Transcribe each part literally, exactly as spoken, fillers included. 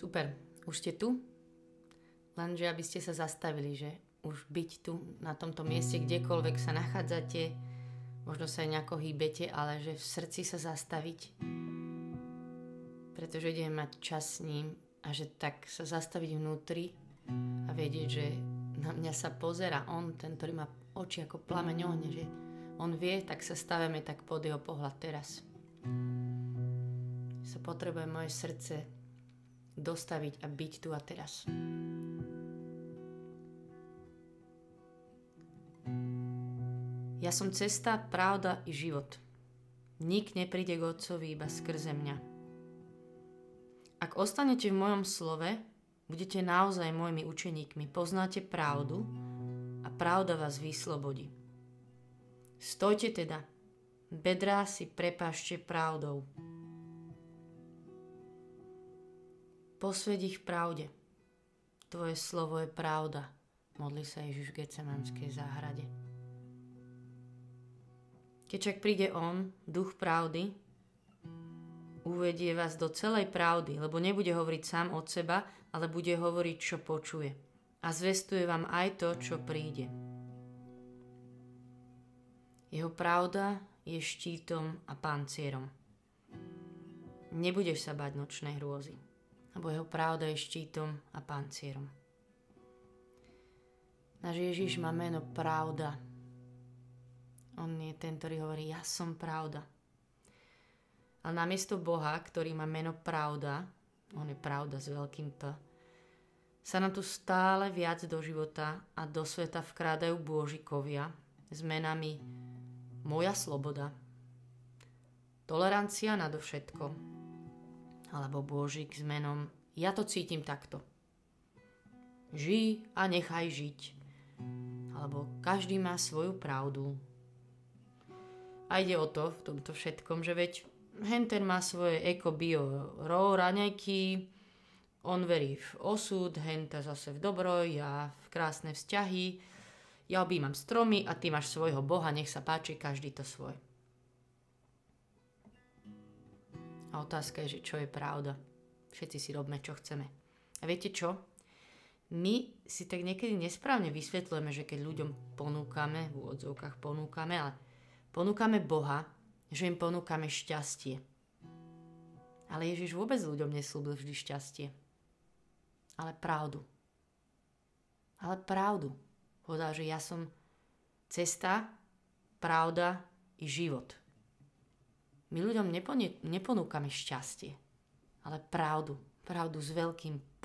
Super, už ste tu? Lenže aby ste sa zastavili, že už byť tu na tomto mieste, kdekoľvek sa nachádzate, možno sa aj nejako hýbete, ale že v srdci sa zastaviť, pretože ideme mať čas s ním a že tak sa zastaviť vnútri a vedieť, že na mňa sa pozerá on, ten, ktorý má oči ako plameň ohňa, že on vie, tak sa staveme tak pod jeho pohľad teraz. Sa potrebuje moje srdce dostaviť a byť tu a teraz. Ja som cesta, pravda i život. Nik nepríde k Otcovi iba skrze mňa. Ak ostanete v mojom slove, budete naozaj mojimi učeníkmi, poznáte pravdu a pravda vás vyslobodí. Stojte teda, bedrá si prepášte pravdou. Posväť ich v pravde. Tvoje slovo je pravda, modlí sa Ježiš v Getsemanskej záhrade. Keď však príde on, duch pravdy, uvedie vás do celej pravdy, lebo nebude hovoriť sám od seba, ale bude hovoriť, čo počuje. A zvestuje vám aj to, čo príde. Jeho pravda je štítom a pancierom. Nebudeš sa báť nočnej hrôzy, lebo jeho pravda je štítom a pancierom. Náš Ježiš má meno Pravda. On je ten, ktorý hovorí, ja som pravda. Ale namiesto Boha, ktorý má meno Pravda, on je pravda s veľkým P, sa nám tu stále viac do života a do sveta vkrádajú bôžikovia s menami Moja sloboda, Tolerancia nadovšetko, alebo Božík s menom Ja to cítim takto. Žij a nechaj žiť, alebo každý má svoju pravdu. A ide o to v tomto všetkom, že veď henten má svoje eko-bio raw raňajky, on verí v osud, henta zase v dobro, ja v krásne vzťahy, ja objímam stromy a ty máš svojho Boha, nech sa páči, každý to svoj. A otázka je, že čo je pravda. Všetci si robíme, čo chceme. A viete čo? My si tak niekedy nesprávne vysvetľujeme, že keď ľuďom ponúkame, v úvodzovkách ponúkame, ale ponúkame Boha, že im ponúkame šťastie. Ale Ježiš vôbec ľuďom neslúbil vždy šťastie. Ale pravdu. Ale pravdu. Povedal, že ja som cesta, pravda i život. My ľuďom nepone- neponúkame šťastie, ale pravdu. Pravdu s veľkým P.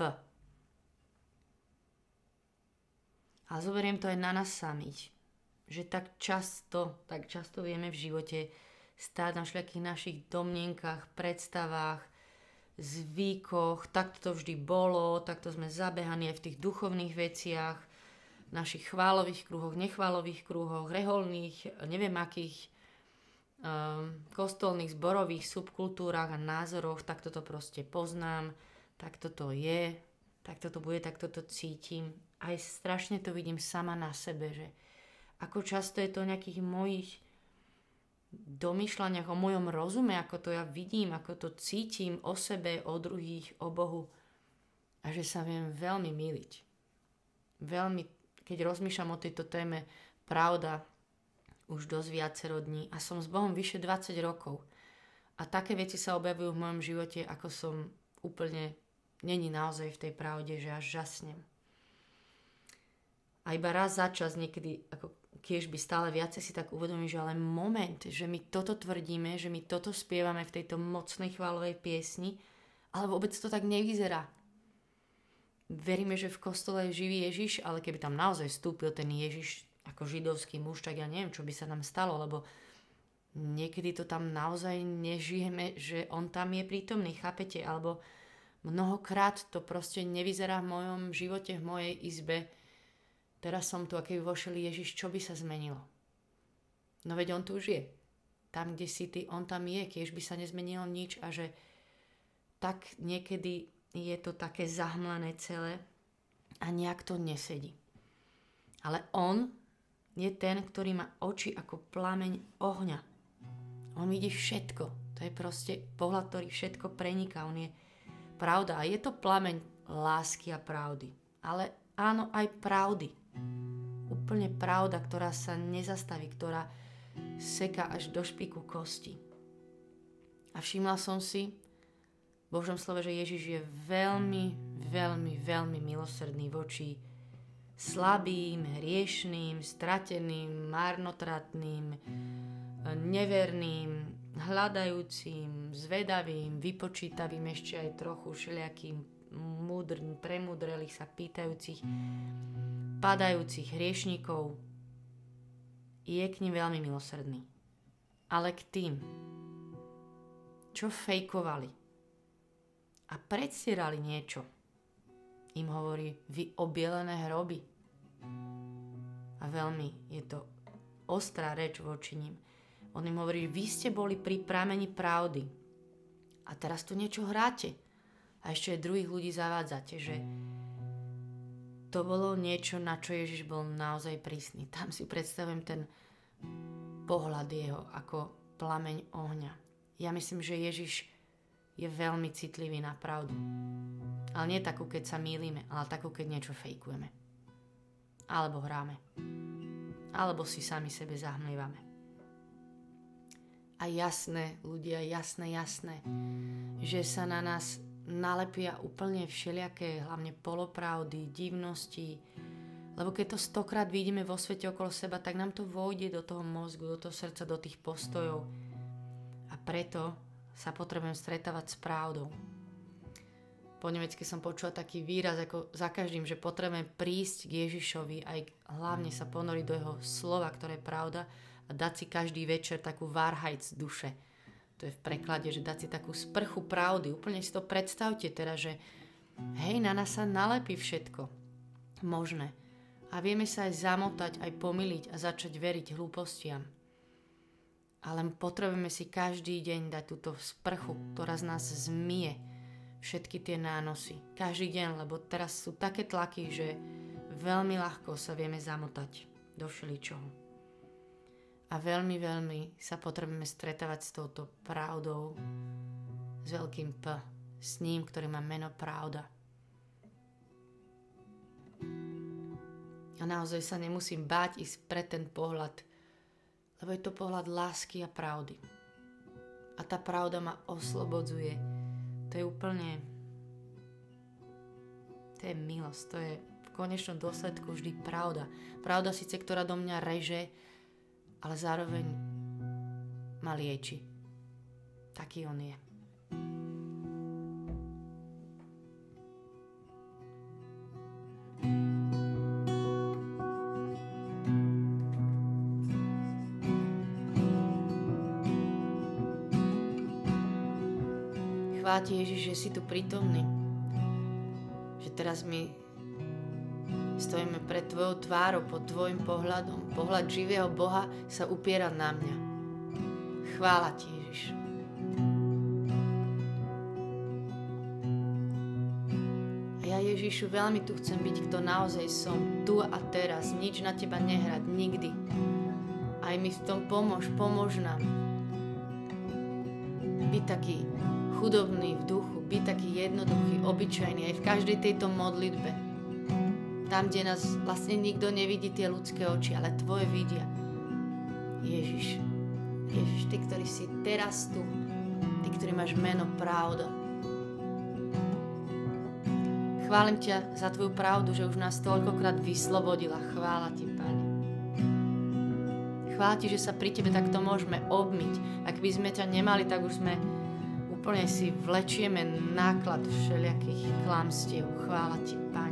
A zoberiem to aj na nás samých. Že tak často, tak často vieme v živote stáť na všelijakých našich domnienkach, predstavách, zvykoch, takto to vždy bolo, takto sme zabehaní aj v tých duchovných veciach, v našich chválových kruhoch, nechválových kruhoch, reholných, neviem akých um, kostolných, zborových subkultúrach a názoroch, takto to proste poznám, takto to je, takto to bude, takto to cítim. Aj strašne to vidím sama na sebe, že ako často je to o nejakých mojich domýšľaniach, o mojom rozume, ako to ja vidím, ako to cítim o sebe, o druhých, o Bohu. A že sa viem veľmi myliť. Veľmi, keď rozmýšľam o tejto téme, pravda, už dosť viacero dní. A som s Bohom vyše dvadsať rokov. A také veci sa objavujú v mojom živote, ako som úplne, není naozaj v tej pravde, že až žasnem. A iba raz za čas niekedy, ako keď by stále viacej si tak uvedomím, že ale moment, že my toto tvrdíme, že my toto spievame v tejto mocnej chválovej piesni, ale vôbec to tak nevyzerá. Veríme, že v kostole je živý Ježiš, ale keby tam naozaj vstúpil ten Ježiš ako židovský muž, tak ja neviem, čo by sa nám stalo, lebo niekedy to tam naozaj nežijeme, že on tam je prítomný, chápete? Alebo mnohokrát to proste nevyzerá v mojom živote, v mojej izbe. Teraz som tu, a keby vošiel Ježiš, čo by sa zmenilo? No veď on tu už je. Tam, kde si ty, on tam je, keď by sa nezmenilo nič a že tak niekedy je to také zahmlené celé a nejak to nesedí. Ale on je ten, ktorý má oči ako plameň ohňa. On vidí všetko. To je proste pohľad, ktorý všetko preniká. On je pravda. A je to plameň lásky a pravdy. Ale áno, aj pravdy. Úplne pravda, ktorá sa nezastaví, ktorá seká až do špiku kosti. A všimla som si v Božom slove, že Ježiš je veľmi, veľmi, veľmi milosrdný voči slabým, hriešným, strateným, marnotratným, neverným, hľadajúcim, zvedavým, vypočítavým, ešte aj trochu všelijakým múdrym, premúdrelých sa pýtajúcich, padajúcich hriešnikov. Je k nim veľmi milosrdný. Ale k tým, čo fejkovali a predstierali niečo, im hovorí, vy obielené hroby. A veľmi je to ostrá reč voči nim. On im hovorí, vy ste boli pri prameni pravdy a teraz tu niečo hráte a ešte aj druhých ľudí zavádzate, že to bolo niečo, na čo Ježiš bol naozaj prísny. Tam si predstavujem ten pohľad jeho ako plameň ohňa. Ja myslím, že Ježiš je veľmi citlivý na pravdu. Ale nie takú, keď sa mýlime, ale takú, keď niečo fejkujeme. Alebo hráme. Alebo si sami sebe zahmlievame. A jasné, ľudia, jasné, jasné, že sa na nás nalepia úplne všelijaké, hlavne polopravdy, divnosti, lebo keď to stokrát vidíme vo svete okolo seba, tak nám to vojde do toho mozgu, do toho srdca, do tých postojov. A preto sa potrebujem stretávať s pravdou. Po nemecky som počula taký výraz, ako za každým, že potrebujem prísť k Ježišovi, aj hlavne sa ponoriť do jeho slova, ktoré je pravda, a dať si každý večer takú Wahrheit z duše. To je v preklade, že dať si takú sprchu pravdy. Úplne si to predstavte teraz, že hej, na nás sa nalepí všetko možné. A vieme sa aj zamotať, aj pomyliť a začať veriť hlúpostiam. Ale potrebujeme si každý deň dať túto sprchu, ktorá z nás zmije všetky tie nánosy. Každý deň, lebo teraz sú také tlaky, že veľmi ľahko sa vieme zamotať do všeličoho. A veľmi, veľmi sa potrebujeme stretávať s touto pravdou, s veľkým P, s ním, ktorý má meno Pravda. A naozaj sa nemusím báť ísť pre ten pohľad, lebo je to pohľad lásky a pravdy. A tá pravda ma oslobodzuje. To je úplne... To je milosť, to je v konečnom dôsledku vždy pravda. Pravda síce, ktorá do mňa reže, ale zároveň ma lieči. Taký on je. Chvála ti, Ježiš, že si tu prítomný. Že teraz my stojíme pred tvojou tvárou, pod tvojim pohľadom. Pohľad živého Boha sa upiera na mňa. Chvála ti, Ježiš. A ja, Ježišu, veľmi tu chcem byť, kto naozaj som. Tu a teraz. Nič na teba nehrať. Nikdy. Aj mi v tom pomôž. Pomôž nám. Byť taký chudobný v duchu. Byť taký jednoduchý, obyčajný. Aj v každej tejto modlitbe. Tam, kde nás vlastne nikto nevidí tie ľudské oči, ale tvoje vidia. Ježiš, Ježiš, ty, ktorý si teraz tu, ty, ktorý máš meno Pravda. Chválim ťa za tvoju pravdu, že už nás toľkokrát vyslobodila. Chvála ti, Pane. Chvála ti, že sa pri tebe takto môžeme obmyť. Ak by sme ťa nemali, tak už sme úplne si vlečieme náklad všelijakých klamstiev. Chvála ti, Pane.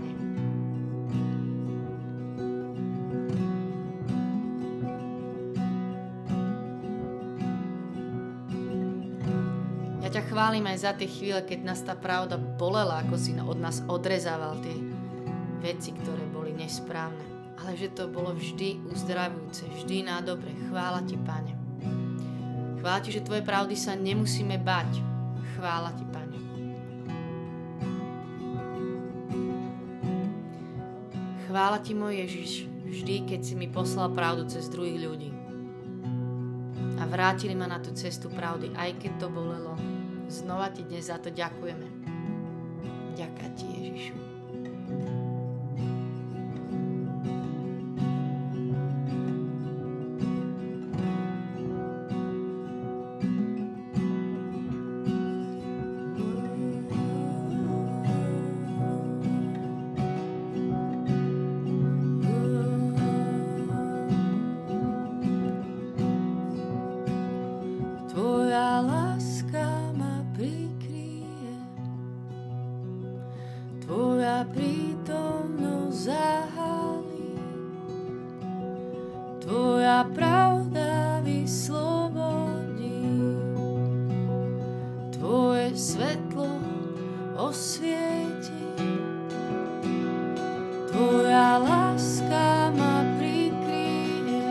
Ja ťa chválim aj za tie chvíle, keď nás tá pravda bolela, ako si od nás odrezával tie veci, ktoré boli nesprávne. Ale že to bolo vždy uzdravujúce, vždy na dobre. Chvála ti, Pane. Chvála ti, že tvoje pravdy sa nemusíme bať. Chvála ti, Pane. Chvála ti, môj Ježiš, vždy, keď si mi poslal pravdu cez druhých ľudí. A vrátili ma na tú cestu pravdy, aj keď to bolelo. Znova ti dnes za to ďakujeme. Ďaká ti, Ježišu. Tvoja láska ma prikryje, Tvoja prítomnosť zahalí, Tvoja pravda vyslobodí, Tvoje svetlo osvieti. Tvoja láska ma prikryje,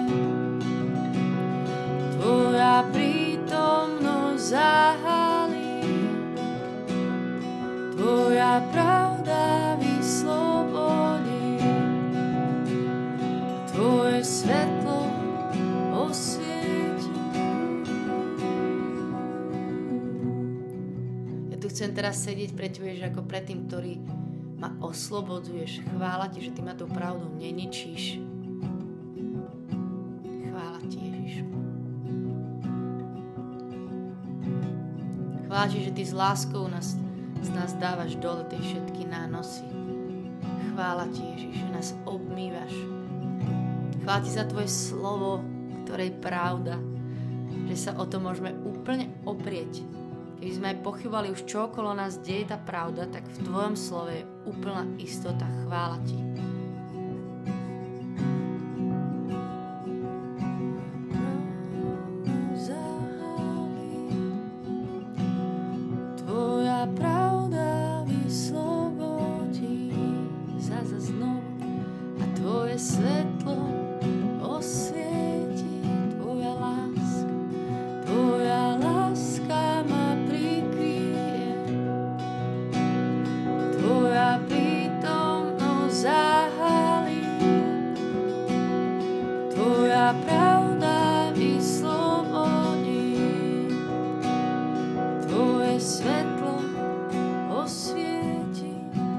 Tvoja prítomnosť zahalí, Tvoja pravda vyslobodí, Tvoje svetlo osvieti. Ja tu chcem teraz sedieť pre teba, že ako pre tým, ktorý ma oslobodzuješ. Chvála ti, že ty ma tou pravdou neničíš. Chvála ti, Ježišu. Chvála ti, že ty s láskou nás, z nás dávaš dole tie všetky nánosy. Chvála ti, Ježiš, že nás obmývaš. Chvála ti za tvoje slovo, ktoré je pravda. Že sa o to môžeme úplne oprieť. Keby sme aj pochybovali už čo okolo nás deje tá pravda, tak v tvojom slove je úplná istota. Chvála ti. Tvoja pravda vyslobodí, zasa znovu, a Tvoje svetlo osvieti. Tvoja láska, Tvoja láska ma prikryje, Tvoja prítomnosť zahalí, Tvoja pravda vyslobodí, Tvoje svetlo osvieti.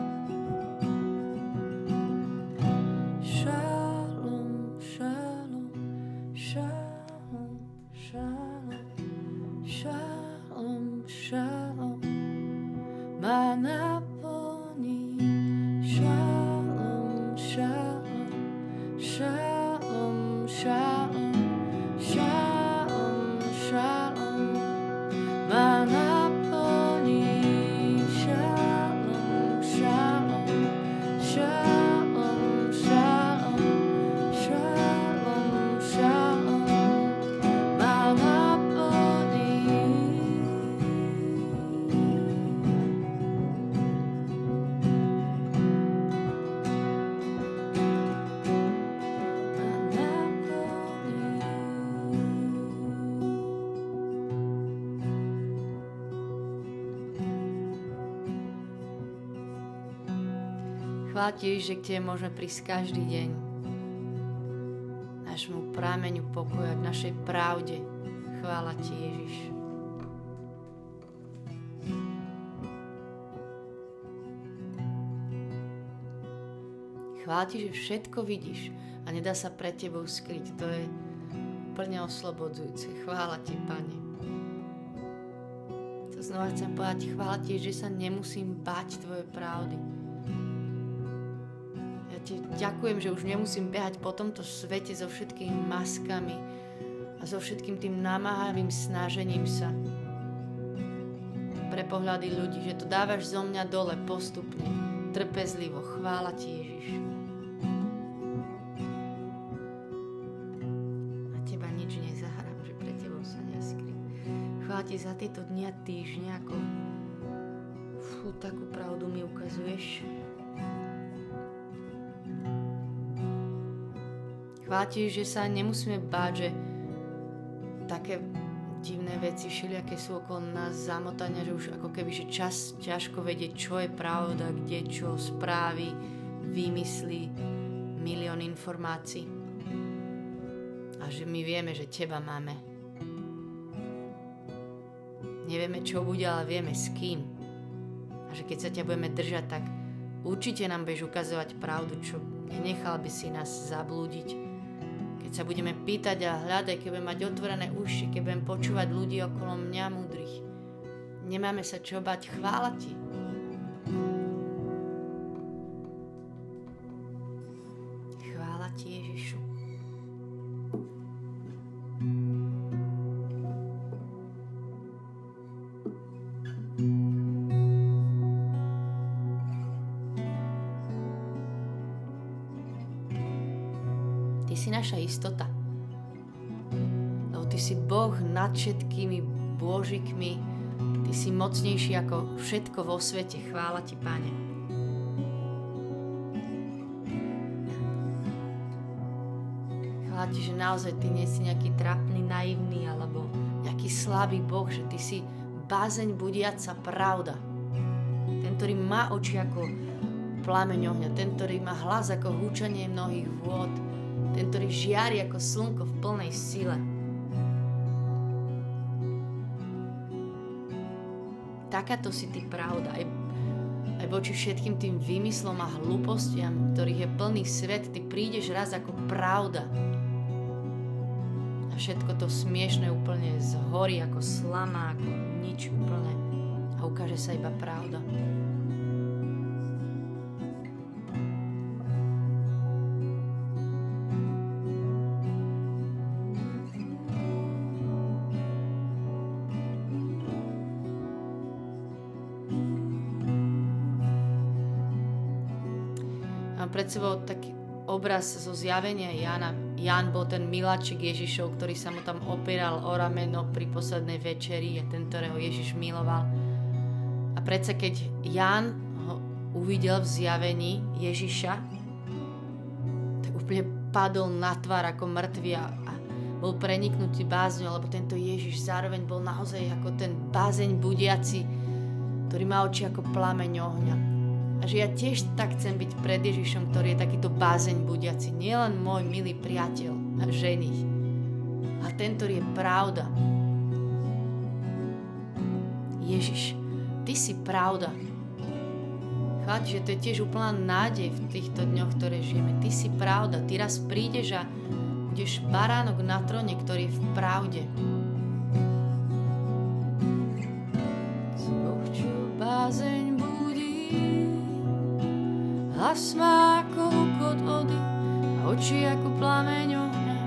Šalom, šalom, šalom, šalom, šalom, šalom ma naplní. Šalom, šalom, šalom, šalom, šalom, šalom ma naplní. Šalom, šalom, šalom, šalom, šalom, šalom ma naplní. Chvála ti, že k tebe môžeme prísť každý deň. Našemu prameňu pokoja, k našej pravde. Chvála ti, Ježiš. Chvála ti, že všetko vidíš a nedá sa pred tebou skryť. To je úplne oslobodzujúce. Chvála ti, Pane. To znova chcem povedať, chvála ti, že sa nemusím báť tvoje pravdy. Ja ti ďakujem, že už nemusím behať po tomto svete so všetkými maskami a so všetkým tým namáhavým snažením sa pre pohľady ľudí, že to dávaš zo mňa dole postupne, trpezlivo. Chvála ti, Ježiš. Na teba nič nezahrám, že pre tebou sa neskrým. Chvála ti za tieto dni a týždne, ako fú, takú pravdu mi ukazuješ. Chvála ti, že sa nemusíme báť, že také divné veci, všelijaké sú okolo nás zamotania, že už ako keby, že čas ťažko vedieť, čo je pravda, kde čo, správy, výmysly, milión informácií. A že my vieme, že teba máme. Nevieme, čo bude, ale vieme s kým. A že keď sa ťa budeme držať, tak určite nám budeš ukazovať pravdu, čo nenechal by si nás zablúdiť. Keď sa budeme pýtať a hľadať, keď budeme mať otvorené uši, keď budeme počúvať ľudí okolo mňa múdrych, nemáme sa čo bať, chvála ti. Chvála ti, Ježišu. Ty si naša istota. Lebo ty si Boh nad všetkými božikmi. Ty si mocnejší ako všetko vo svete. Chvála ti, Pane. Chvála ti, že naozaj ty nie si nejaký trapný, naivný alebo nejaký slabý Boh, že ty si bázeň budiaca pravda. Ten, ktorý má oči ako plameň ohňa, ten, ktorý má hlas ako húčanie mnohých vôd, ten, ktorý žiari ako slnko v plnej sile. Takáto si ty pravda, aj, aj voči všetkým tým výmyslom a hlúpostiam, ktorých je plný svet, ty prídeš raz ako pravda. A všetko to smiešné úplne zhorí ako slama, ako nič úplne. A ukáže sa iba pravda. Pred sebou taký obraz zo zjavenia Jána. Ján bol ten miláčik Ježišov, ktorý sa mu tam opieral o rameno pri poslednej večeri a ten, ktorého Ježiš miloval. A predsa keď Ján ho uvidel v zjavení Ježiša, tak úplne padol na tvár ako mŕtvy a, a bol preniknutý bázňou, lebo tento Ježiš zároveň bol naozaj ako ten bázeň budiaci, ktorý má oči ako plameň ohňa. A že ja tiež tak chcem byť pred Ježišom, ktorý je takýto bázeň budiaci. Nielen môj milý priateľ a ženich, a ten, ktorý je pravda. Ježiš, ty si pravda. Chváť, že to je tiež úplná nádej v týchto dňoch, ktoré žijeme. Ty si pravda. Ty raz prídeš a budeš baránok na tróne, ktorý je v pravde. Boh, bázeň hlas má ako hukot vody a oči ako plameň ohňa.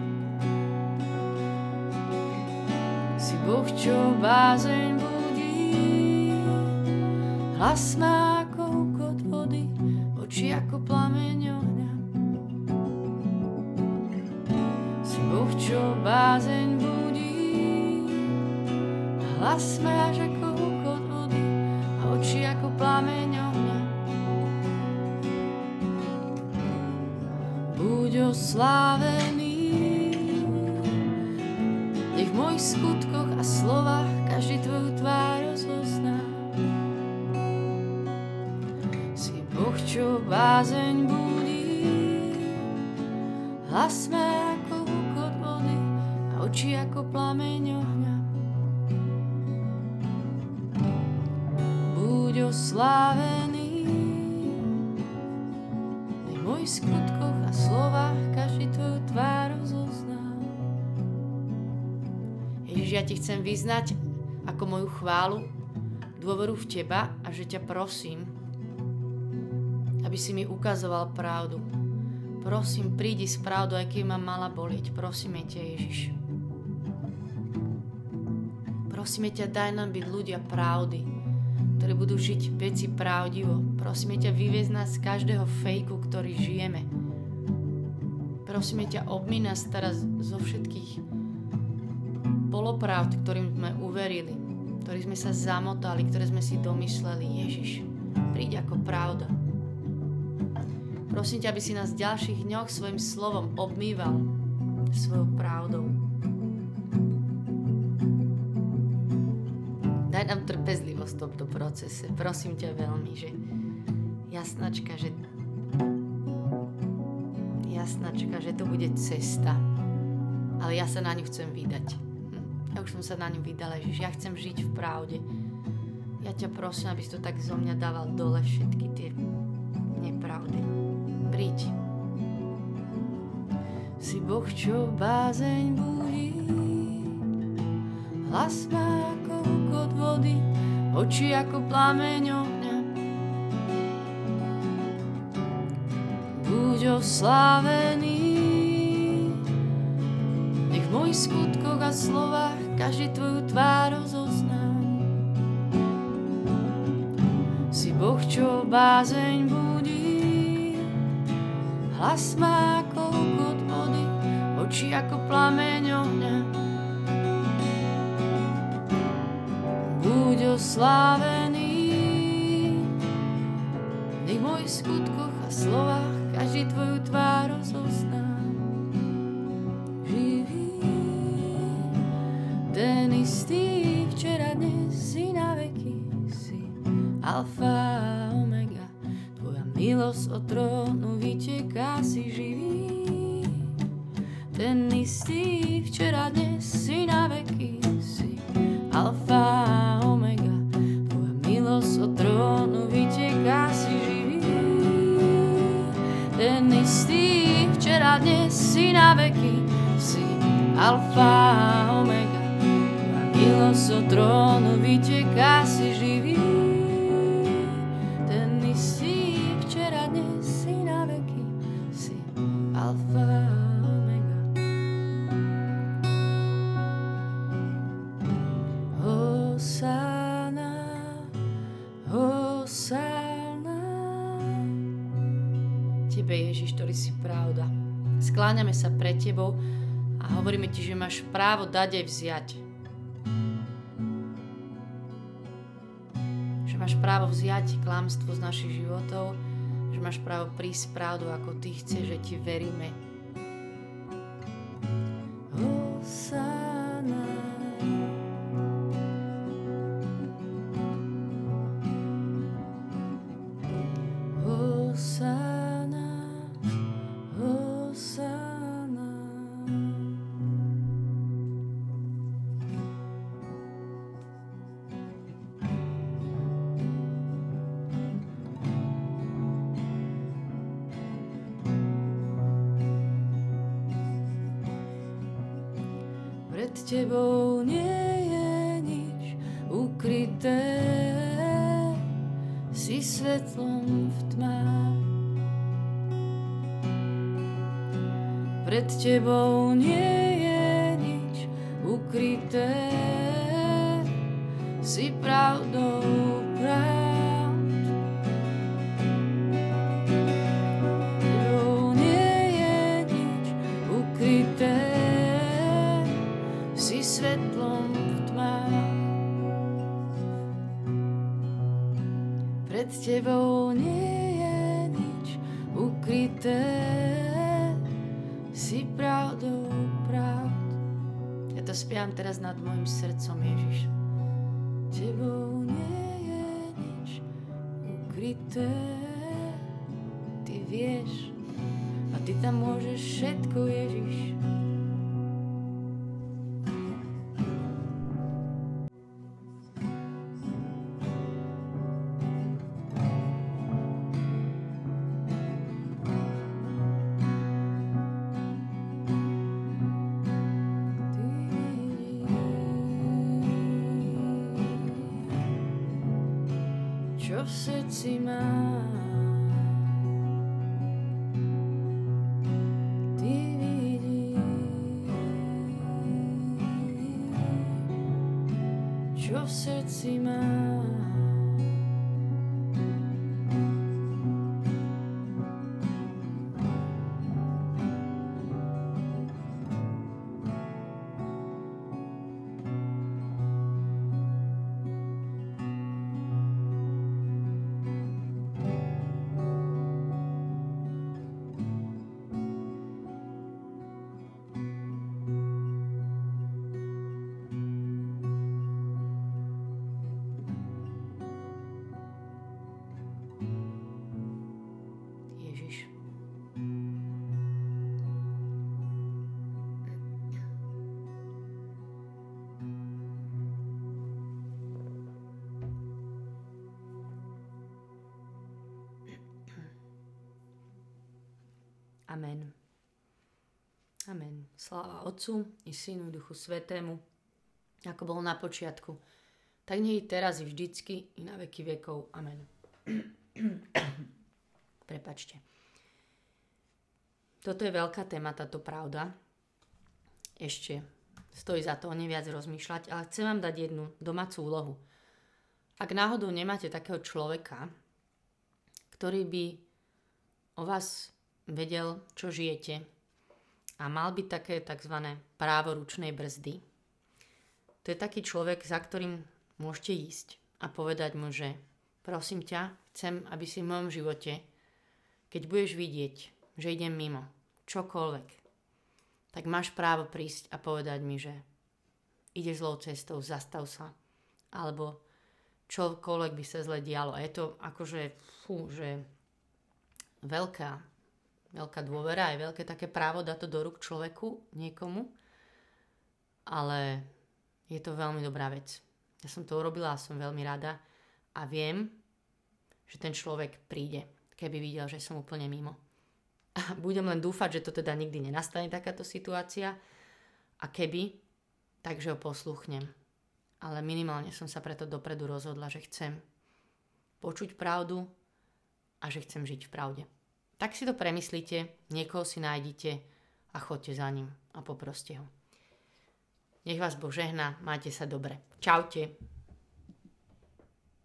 Si Boh, čo bázeň budí. Hlas má ako hukot vody, oči ako plameň ohňa. Si Boh, čo bázeň budí. Hlas máš ako hukot vody a oči ako plameň ohňa. Buď oslávený, nech v mojich skutkoch a slovách každý tvoju tvár rozozná. Si Boh, čo bázeň budí, hlas má ako hukot vody a oči ako plameň ohňa. Buď oslávený, nech v mojich skutkoch a slovách každý tvoju tvár rozozná. Ježiš, ja ti chcem vyznať ako moju chválu, dôveru v teba a že ťa prosím, aby si mi ukazoval pravdu. Prosím, prídi s pravdou, aj keď ma mala bolieť. Prosíme ťa, Ježiš. Prosíme ťa, daj nám byť ľudia pravdy, ktorí budú žiť veci pravdivo. Prosíme ťa, vyviez nás z každého fejku, ktorý žijeme. Prosíme ťa, obmí nás teraz zo všetkých polopravd, ktorým sme uverili, ktorých sme sa zamotali, ktoré sme si domysleli. Ježiš, príď ako pravda. Prosím ťa, aby si nás v ďalších dňoch svojim slovom obmýval svojou pravdou. Daj nám trpezlivosť v tomto procese. Prosím ťa veľmi, že jasnačka, že jasnačka, že to bude cesta. Ale ja sa na ňu chcem vydať. Ja už som sa na ňu vydala, Ježiš. Ja chcem žiť v pravde. Ja ťa prosím, aby si to tak zo mňa dával dole všetky tie nepravdy. Príď. Si Boh, čo bázeň budí, hlas má ako hukot vody, oči ako plameň ohňa. Buď oslávený, nech v mojich skutkoch a slovách každý tvoju tvár rozoznám. Si Boh, čo bázeň budí, hlas má ako hukot vody, oči ako plameň ohňa. Buď oslávený, nech v mojich skutkoch a slovách každý tvoju tvár rozoznám. Živý, ten istý, včera, dnes si na veky, si alfa a omega, tvoja milosť od trónu vyteká, si živý. Ten istý, včera, dnes si na veky, si alfa a omega, tvoja milosť od trónu vyteká, si živý. Ten istý, včera, dnes si na veky, si alfa a omega, tvoja milosť od trónu vyteká, si živý. Ten istý, včera, dnes si na veky, si alfa a omega. Hosanna, Hosanna. Tebe, Ježiš, ktorý si pravda. Skláňame sa pred tebou a hovoríme ti, že máš právo dať aj vziať. Že máš právo vziať klamstvo z našich životov, že máš právo prísť pravdu, ako ty chceš, že ti veríme. Hosanna, Hosanna, Hosanna. Pred tebou nie je nič ukryté, si svetlom v tmách. Pred tebou nie je nič ukryté, si pravdou pravd. Tebou nie je nič ukryté, si svetlom v tmách. Pred tebou nie je nič ukryté, si pravdou pravd. Ja to spievam teraz nad môjim srdcom, Ježiš. Tebou nie je nič ukryté, ty vieš a ty tam môžeš všetko, Ježiš. Čo v srdci mám, ty vidíš. Čo v srdci mám, Amen. Amen. Sláva Otcu i Synu i Duchu Svätému, ako bolo na počiatku, tak nie i teraz i vždycky i na veky vekov. Amen. Prepačte. Toto je veľká téma, táto pravda. Ešte stojí za to o nej viac rozmýšľať, ale chcem vám dať jednu domácu úlohu. Ak náhodou nemáte takého človeka, ktorý by o vás vedel, čo žijete a mal by také tzv. Právo ručnej brzdy, to je taký človek, za ktorým môžete ísť a povedať mu, že prosím ťa, chcem, aby si v mojom živote, keď budeš vidieť, že idem mimo, čokoľvek, tak máš právo prísť a povedať mi, že ideš zlou cestou, zastav sa, alebo čokoľvek by sa zle dialo. A je to akože, fú, že veľká, veľká dôvera, je veľké také právo dať to do rúk človeku, niekomu, ale je to veľmi dobrá vec. Ja som to urobila a som veľmi rada a viem, že ten človek príde, keby videl, že som úplne mimo. A budem len dúfať, že to teda nikdy nenastane takáto situácia a keby, takže ho posluchnem. Ale minimálne som sa preto dopredu rozhodla, že chcem počuť pravdu a že chcem žiť v pravde. Tak si to premyslite, niekoho si nájdite a choďte za ním a poproste ho. Nech vás Boh žehná, majte sa dobre. Čaute.